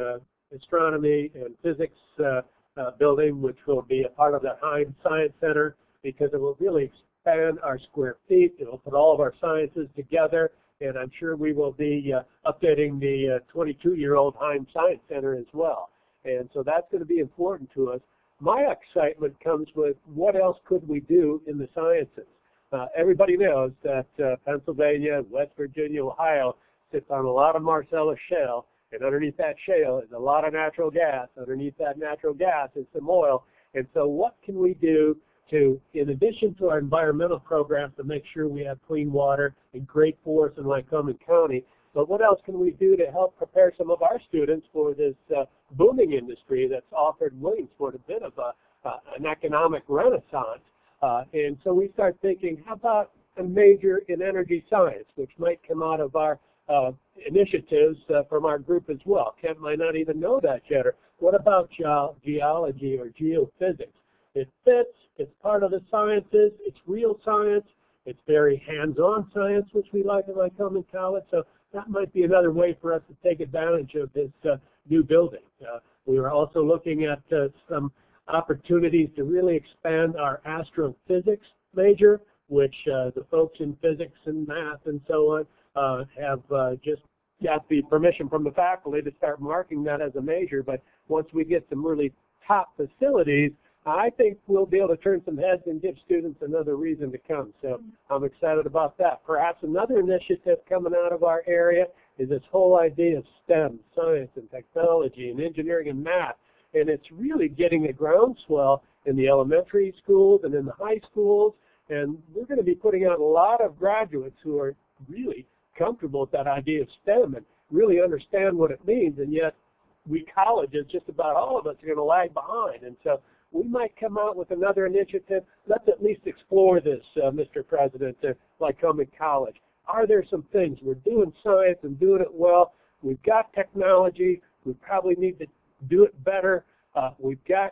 Speaker 3: astronomy and physics building, which will be a part of the Heim Science Center, because it will really expand our square feet. It will put all of our sciences together, and I'm sure we will be updating the 22-year-old Heim Science Center as well. And so that's going to be important to us. My excitement comes with what else could we do in the sciences. Everybody knows that Pennsylvania, West Virginia, Ohio sits on a lot of Marcellus shale, and underneath that shale is a lot of natural gas. Underneath that natural gas is some oil. And so what can we do to, in addition to our environmental programs, to make sure we have clean water and great forests in Lycoming County, but what else can we do to help prepare some of our students for this booming industry that's offered Williamsport a bit of an economic renaissance? And so we start thinking, how about a major in energy science, which might come out of our initiatives from our group as well. Kent might not even know that yet. Or what about geology or geophysics? It fits. It's part of the sciences. It's real science. It's very hands-on science, which we like at Lycoming College. So that might be another way for us to take advantage of this new building. We are also looking at some opportunities to really expand our astrophysics major, which the folks in physics and math and so on have just got the permission from the faculty to start marking that as a major. But once we get some really top facilities, I think we'll be able to turn some heads and give students another reason to come. So I'm excited about that. Perhaps another initiative coming out of our area is this whole idea of STEM, science and technology and engineering and math. And it's really getting a groundswell in the elementary schools and in the high schools. And we're going to be putting out a lot of graduates who are really comfortable with that idea of STEM and really understand what it means. And yet we colleges, just about all of us, are going to lag behind. And so we might come out with another initiative. Let's at least explore this, Mr. President, at Lycoming College. Are there some things? We're doing science and doing it well. We've got technology. We probably need to do it better. We've got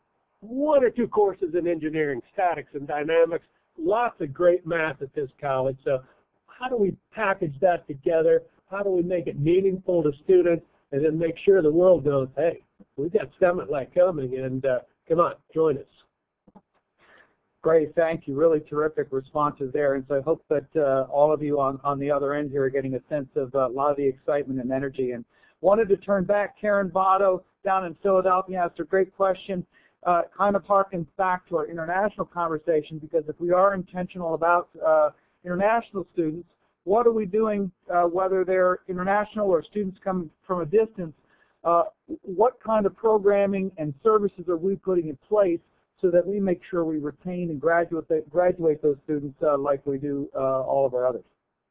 Speaker 3: 1 or 2 courses in engineering, statics and dynamics, lots of great math at this college. So how do we package that together? How do we make it meaningful to students and then make sure the world knows, hey, we've got STEM at Lycoming, and come on, join us.
Speaker 1: Great, thank you. Really terrific responses there. And so I hope that all of you on the other end here are getting a sense of a lot of the excitement and energy. And wanted to turn back, Karen Votto down in Philadelphia asked a great question, kind of harkens back to our international conversation, because if we are intentional about international students, what are we doing, whether they're international or students coming from a distance, what kind of programming and services are we putting in place so that we make sure we retain and graduate those students like we do all of our others?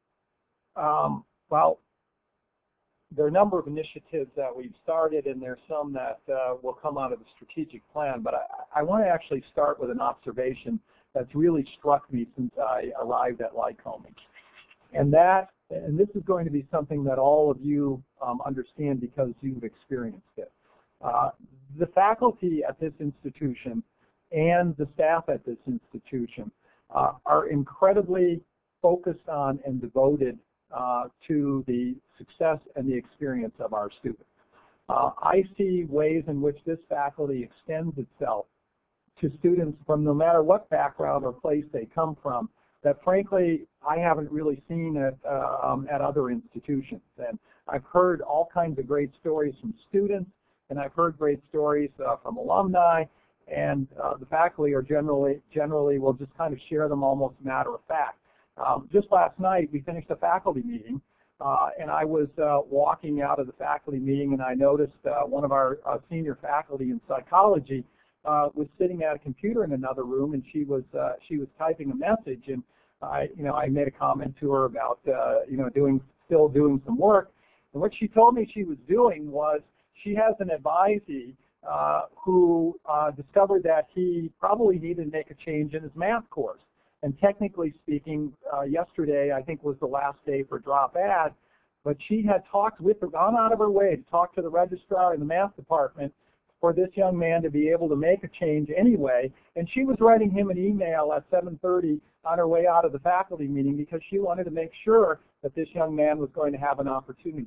Speaker 2: Well, there are a number of initiatives that we've started, and there's some that will come out of the strategic plan. But I want to actually start with an observation that's really struck me since I arrived at Lycoming. And this is going to be something that all of you understand because you've experienced it. The faculty at this institution and the staff at this institution are incredibly focused on and devoted to the success and the experience of our students. I see ways in which this faculty extends itself to students from no matter what background or place they come from, that frankly I haven't really seen at other institutions. And I've heard all kinds of great stories from students, and I've heard great stories from alumni, and the faculty are generally will just kind of share them almost matter of fact. Just last night we finished a faculty meeting, and I was walking out of the faculty meeting, and I noticed one of our senior faculty in psychology was sitting at a computer in another room, and she was typing a message, and I made a comment to her about still doing some work, and what she told me she was doing was she has an advisee who discovered that he probably needed to make a change in his math course. And technically speaking, yesterday I think was the last day for drop add, but she had gone out of her way to talk to the registrar in the math department for this young man to be able to make a change anyway. And she was writing him an email at 7:30 on her way out of the faculty meeting because she wanted to make sure that this young man was going to have an opportunity.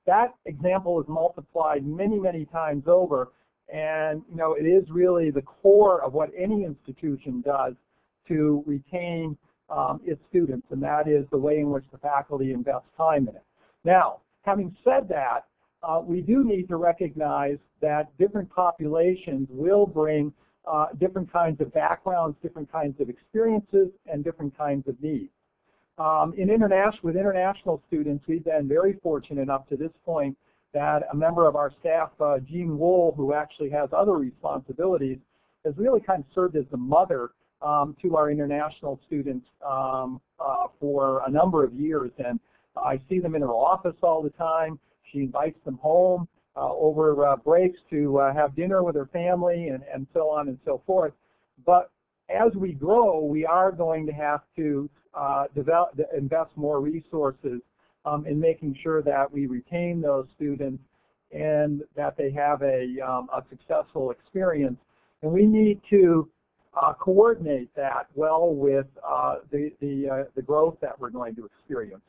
Speaker 2: that example is multiplied many, many times over, and it is really the core of what any institution does to retain its students, and that is the way in which the faculty invest time in it. Now, having said that, we do need to recognize that different populations will bring different kinds of backgrounds, different kinds of experiences, and different kinds of needs. With international students, we've been very fortunate up to this point that a member of our staff, Jean Wool, who actually has other responsibilities, has really kind of served as the mother to our international students for a number of years. And I see them in her office all the time. She invites them home over breaks to have dinner with her family and so on and so forth. But as we grow, we are going to have to invest more resources in making sure that we retain those students and that they have a successful experience. And we need to coordinate that well with the growth that we're going to experience.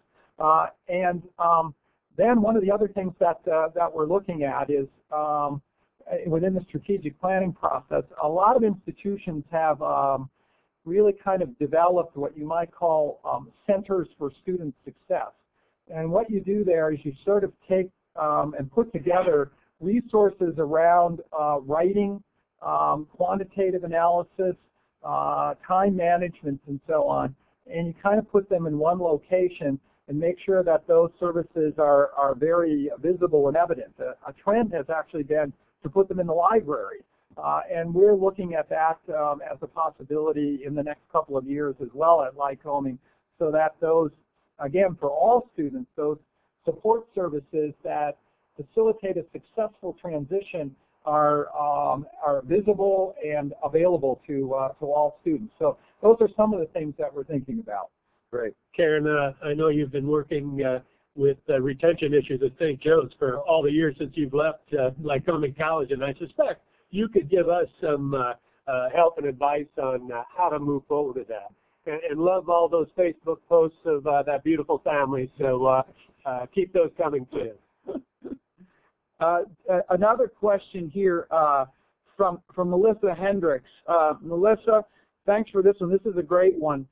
Speaker 2: Then one of the other things that we're looking at is within the strategic planning process, a lot of institutions have really kind of developed what you might call centers for student success. And what you do there is you sort of take and put together resources around writing, quantitative analysis, time management, and so on, and you kind of put them in one location and make sure that those services are very visible and evident. A trend has actually been to put them in the library, and we're looking at that as a possibility in the next couple of years as well at Lycoming, so that those, again, for all students, those support services that facilitate a successful transition are visible and available to all students. So those are some of the things that we're thinking about.
Speaker 3: Great. Karen, I know you've been working with retention issues at St. Joe's for all the years since you've left Lycoming College, and I suspect you could give us some help and advice on how to move forward with that. And love all those Facebook posts of that beautiful family, so keep those coming too.
Speaker 1: Another question here from Melissa Hendricks. Melissa, thanks for this one. This is a great one.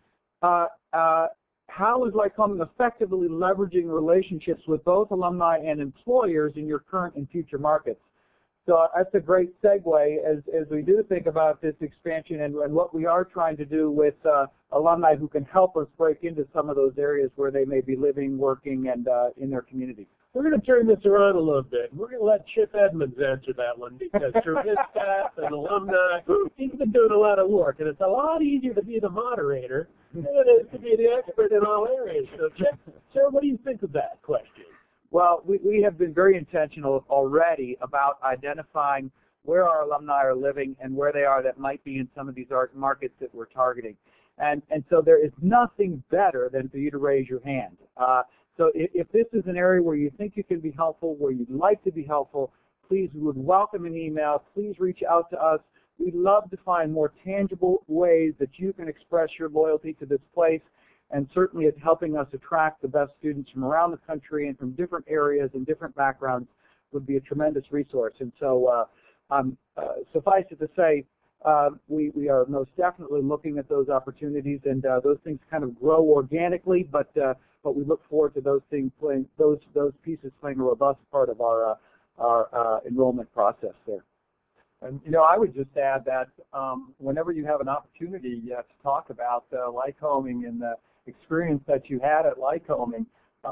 Speaker 1: How is Lycoming effectively leveraging relationships with both alumni and employers in your current and future markets? So that's a great segue as we do think about this expansion and what we are trying to do with alumni who can help us break into some of those areas where they may be living, working, and in their community.
Speaker 3: We're going to turn this around a little bit. We're going to let Chip Edmonds answer that one because through his staff and alumni, he's been doing a lot of work, and it's a lot easier to be the moderator than it is to be the expert in all areas. So, Chip, sir, what do you think of that question?
Speaker 1: Well, we have been very intentional already about identifying where our alumni are living and where they are that might be in some of these markets that we're targeting. And so there is nothing better than for you to raise your hand. So if this is an area where you think you can be helpful, where you'd like to be helpful, please, we would welcome an email. Please reach out to us. We'd love to find more tangible ways that you can express your loyalty to this place, and certainly it's helping us attract the best students from around the country and from different areas and different backgrounds would be a tremendous resource. And so suffice it to say, we are most definitely looking at those opportunities, and those things kind of grow organically, but we look forward to those things playing, those pieces playing a robust part of our enrollment process there.
Speaker 2: And I would just add that whenever you have an opportunity to talk about Lycoming and the experience that you had at Lycoming,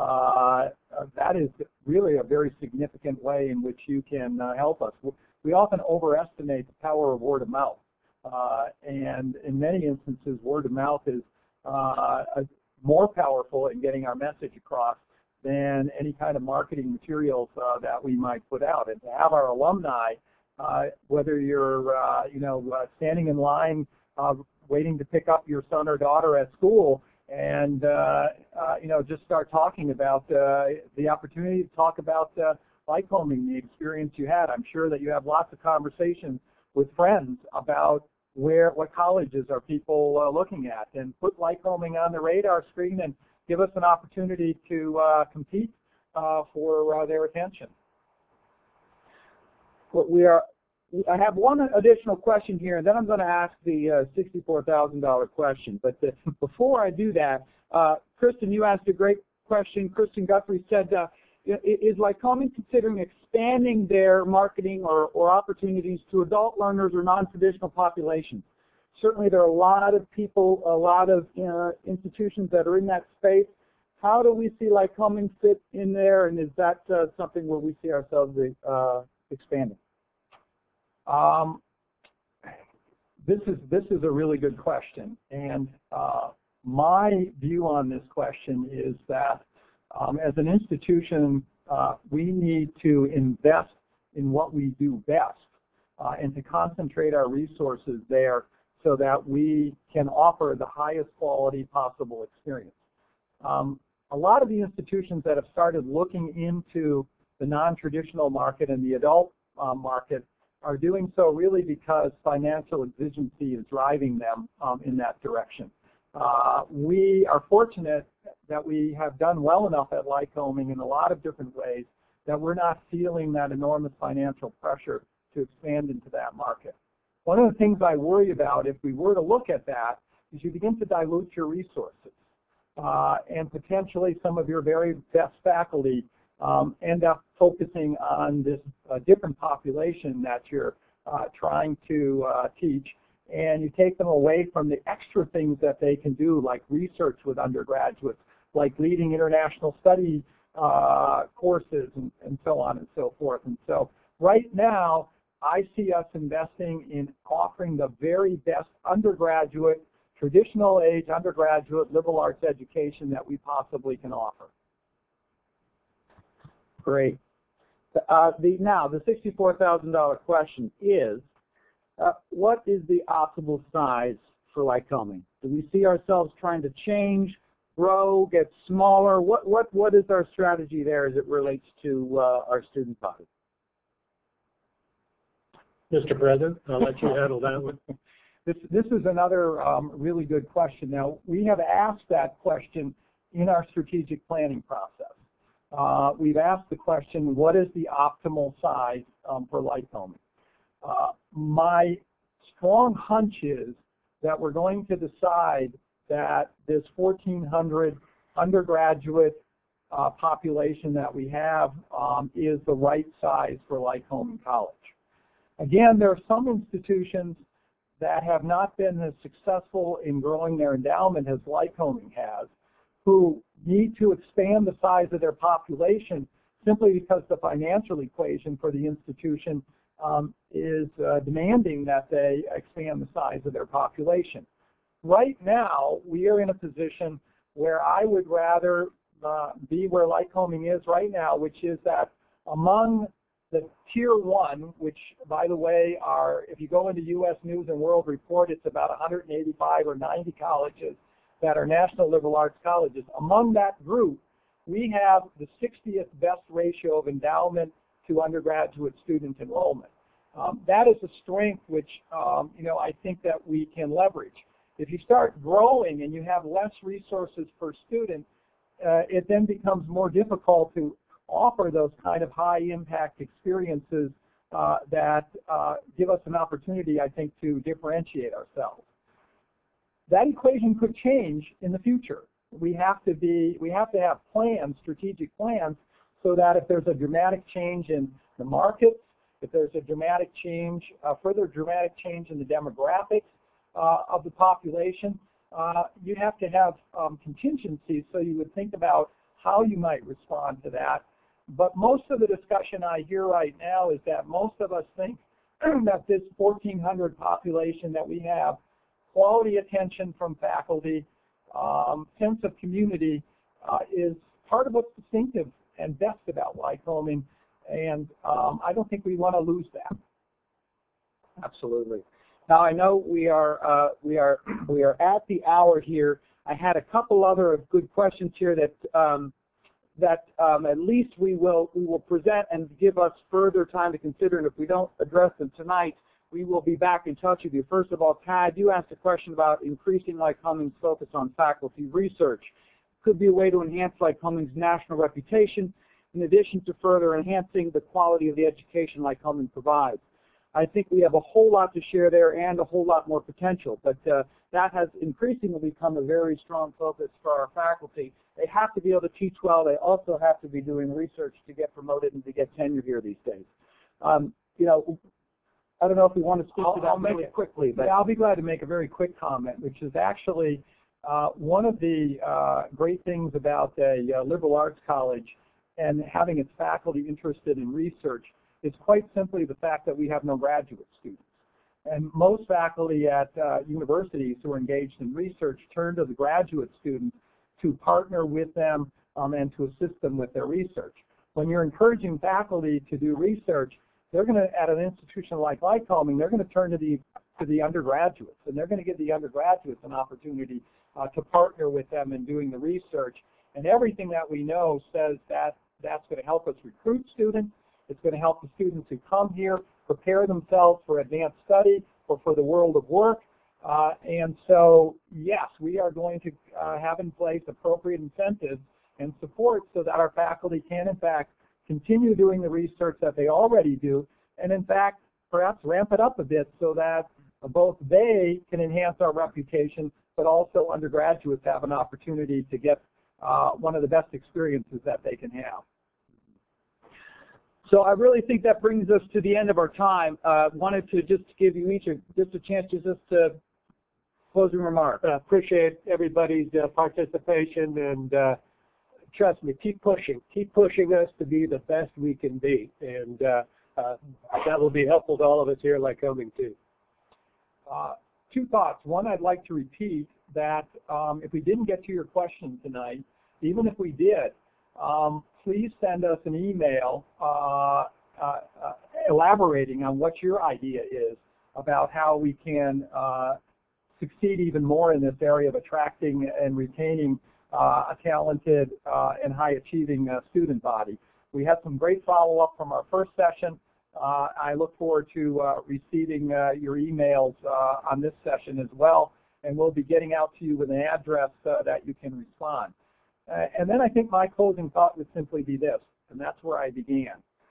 Speaker 2: that is really a very significant way in which you can help us. We often overestimate the power of word of mouth, and in many instances, word of mouth is more powerful in getting our message across than any kind of marketing materials that we might put out. And to have our alumni, whether you're standing in line waiting to pick up your son or daughter at school, and just start talking about the opportunity to talk about Lycoming, the experience you had. I'm sure that you have lots of conversations with friends about what colleges are people looking at, and put Lycoming on the radar screen and give us an opportunity to compete for their attention.
Speaker 1: I have one additional question here, and then I'm going to ask the $64,000 question. But before I do that, Kristen, you asked a great question. Kristen Guthrie said, is Lycoming considering expanding their marketing or opportunities to adult learners or non-traditional populations? Certainly there are a lot of people, a lot of institutions that are in that space. How do we see Lycoming fit in there, and is that something where we see ourselves expanding?
Speaker 2: This is a really good question, and my view on this question is that as an institution, we need to invest in what we do best and to concentrate our resources there so that we can offer the highest quality possible experience. A lot of the institutions that have started looking into the non-traditional market and the adult market are doing so really because financial exigency is driving them in that direction. We are fortunate that we have done well enough at Lycoming in a lot of different ways that we're not feeling that enormous financial pressure to expand into that market. One of the things I worry about if we were to look at that is you begin to dilute your resources and potentially some of your very best faculty end up focusing on this different population that you're trying to teach, and you take them away from the extra things that they can do, like research with undergraduates, like leading international study courses, and so on and so forth. And so right now, I see us investing in offering the very best undergraduate, traditional age undergraduate liberal arts education that we possibly can offer.
Speaker 1: Great. Now, the $64,000 question is, what is the optimal size for Lycoming? Do we see ourselves trying to change, grow, get smaller? What is our strategy there as it relates to our student body?
Speaker 3: Mr. President, I'll let you handle that one.
Speaker 2: This is another really good question. Now, we have asked that question in our strategic planning process. We've asked the question, what is the optimal size for Lycoming? My strong hunch is that we're going to decide that this 1,400 undergraduate population that we have is the right size for Lycoming College. Again, there are some institutions that have not been as successful in growing their endowment as Lycoming has, who need to expand the size of their population simply because the financial equation for the institution is demanding that they expand the size of their population. Right now, we are in a position where I would rather be where Lycoming is right now, which is that among the Tier 1, which, by the way, are, if you go into U.S. News and World Report, it's about 185 or 90 colleges that are national liberal arts colleges. Among that group, we have the 60th best ratio of endowment to undergraduate student enrollment. That is a strength which, I think that we can leverage. If you start growing and you have less resources per student, it then becomes more difficult to offer those kind of high-impact experiences that give us an opportunity, I think, to differentiate ourselves. That equation could change in the future. We have to have plans, strategic plans, so that if there's a dramatic change in the markets, if there's a dramatic change, further dramatic change in the demographics of the population, you have to have contingencies, so you would think about how you might respond to that. But most of the discussion I hear right now is that most of us think that this 1,400 population that we have, quality attention from faculty, sense of community is part of what's distinctive and best about Lycoming, and I don't think we want to lose that.
Speaker 1: Absolutely. Now I know we are at the hour here. I had a couple other good questions here that at least we will present and give us further time to consider, and if we don't address them tonight, we will be back in touch with you. First of all, Tad, you asked a question about increasing Lycoming's focus on faculty research. Could be a way to enhance Lycoming's national reputation. in addition to further enhancing the quality of the education Lycoming provides. I think we have a whole lot to share there and a whole lot more potential, but that has increasingly become a very strong focus for our faculty. They have to be able to teach well. They also have to be doing research to get promoted and to get tenure here these days. You know, I don't know if we want to speak to that really quickly, but
Speaker 2: I'll be glad to make a very quick comment, which is actually one of the great things about a liberal arts college and having its faculty interested in research is quite simply the fact that we have no graduate students. And most faculty at universities who are engaged in research turn to the graduate students to partner with them and to assist them with their research. When you're encouraging faculty to do research, they're going to, at an institution like Lycoming, they're going to turn to the undergraduates, and they're going to give the undergraduates an opportunity to partner with them in doing the research. And everything that we know says that that's going to help us recruit students. It's going to help the students who come here prepare themselves for advanced study or for the world of work. And so, yes, we are going to have in place appropriate incentives and support so that our faculty can, in fact, continue doing the research that they already do, and in fact, perhaps ramp it up a bit so that both they can enhance our reputation, but also undergraduates have an opportunity to get one of the best experiences that they can have.
Speaker 1: So I really think that brings us to the end of our time. Wanted to just give you each just a chance to just closing remarks.
Speaker 3: Appreciate everybody's participation, and trust me, keep pushing us to be the best we can be, and that will be helpful to all of us here at Lycoming too.
Speaker 2: Two thoughts. One, I'd like to repeat that if we didn't get to your question tonight, even if we did, please send us an email elaborating on what your idea is about how we can succeed even more in this area of attracting and retaining a talented and high-achieving student body. We had some great follow-up from our first session. I look forward to receiving your emails on this session as well, and we'll be getting out to you with an address that you can respond. And then I think my closing thought would simply be this, and that's where I began.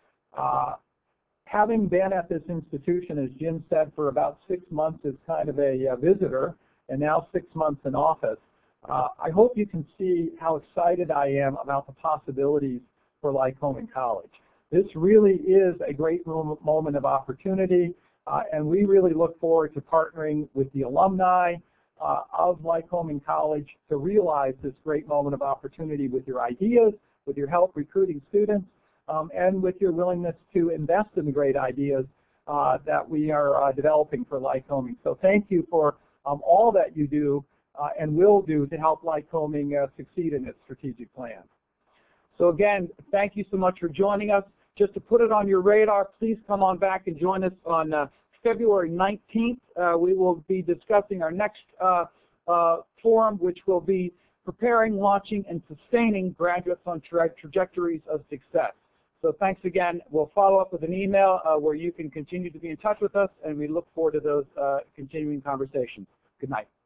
Speaker 2: Having been at this institution, as Jim said, for about 6 months as kind of a visitor, and now 6 months in office, I hope you can see how excited I am about the possibilities for Lycoming College. This really is a great moment of opportunity, and we really look forward to partnering with the alumni of Lycoming College to realize this great moment of opportunity with your ideas, with your help recruiting students, and with your willingness to invest in the great ideas that we are developing for Lycoming. So thank you for all that you do and will do to help Lycoming succeed in its strategic plan.
Speaker 1: So again, thank you so much for joining us. Just to put it on your radar, please come on back and join us on February 19th. We will be discussing our next forum, which will be preparing, launching, and sustaining graduates on trajectories of success. So thanks again. We'll follow up with an email where you can continue to be in touch with us, and we look forward to those continuing conversations. Good night.